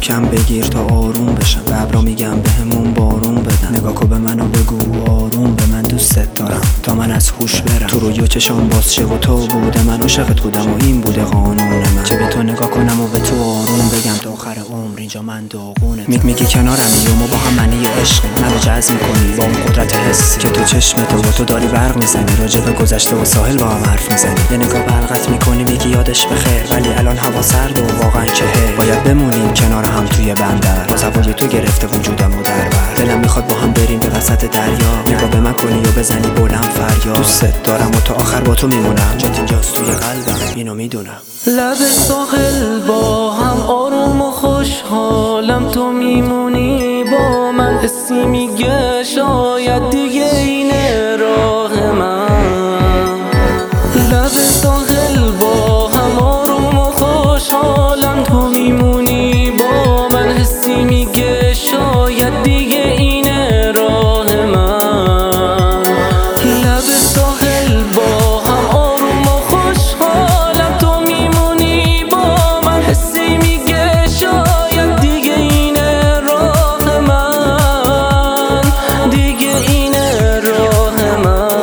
محکم بگیر تا آروم بشم. به ابرا میگم بهمون بارون بدن. نگاه کن به منو بگو آروم به من دوست دارم تا من از هوش برم. تو رویا چشام باز شه و تو بوده من عاشقت بودم و این بوده قانون من. چه به تو نگاه کنم و به تو آروم بگم تا آخر عمر اینجا من داغونم. میگی کنارمی و ما با هم معنی عشقیم. منو جذب میکنی با اون قدرت حسی که تو چشمت و تو داری برق میزنی. راجع به گذشته و ساحل با هم حرف میزنی. یه نگاه بلغت میکنی میگی یادش بخیر ولی الان هوا سرد و واقعا چهه. باید بمونیم کنار هم توی بندر. باز هوای تو گرفته وجودم و دربر. دلم میخواد با هم بریم به وسط دریا. نگاه به من کنی و بزنی بلند فریاد. دوست دارم و تا آخر با تو میمونم. جات اینجاست توی قلبم اینو میدونم. لب ساحل با هم آروم و خوشحالم تو میمونی با من. حسی میگه شاید دیگه اینه راه من. لب ساحل با هم آروم و خوشحالم تو میمونی با من. حسی میگه شاید دیگه اینه راه من. لب ساحل با هم آروم و خوشحالم تو میمونی با من. حسی میگه شاید دیگه اینه راه من. دیگه اینه راه من.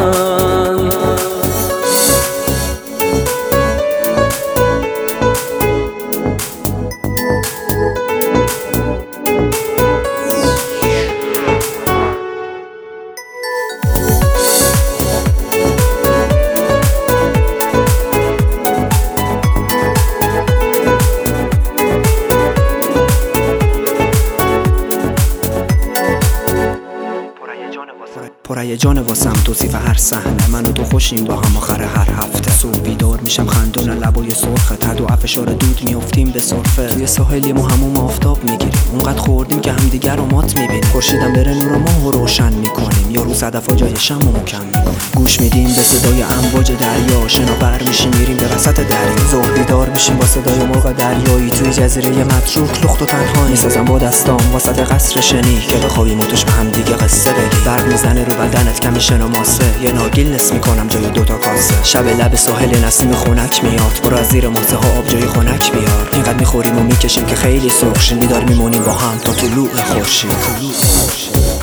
پرای جان واسم توصیف هر صحنه. من و تو خوشیم با هم آخر هر هفته. صبح بیدار میشم خندون لبای سرخه. تد و فشار دود میافتیم به سرفه. توی ساحلی ما هموم آفتاب میگیریم. اونقدر خوردیم که همدیگر رو مات میبینیم. خورشیدم بره نور ماهو روشن میکنیم. یارو صدفا جای شمعو کم میکنیم. گوش میدیم به صدای امواج دریا. شناور میشیم میریم به وسط دریا. ظهر بیدار میشیم با صدای مرغ دریایی. توی جزیره متروک لخت و تنهایی. میسازم با دستام وسط قصر شنی که بخوابیم و توش به هم دیگه قصه بگیم. برق میزنه رو بدنت کمی شن و ماسه. یه ناگیل نصف میکنم جای دوتا کاسه. شب لب ساحل نسیم خنک میاد. برو از زیر موزه ها آب جای خنک بیار. اینقدر میخوریم و میکشیم که خیلی سرخ شیم. بیدار میمونیم با هم تا طلوع خورشید.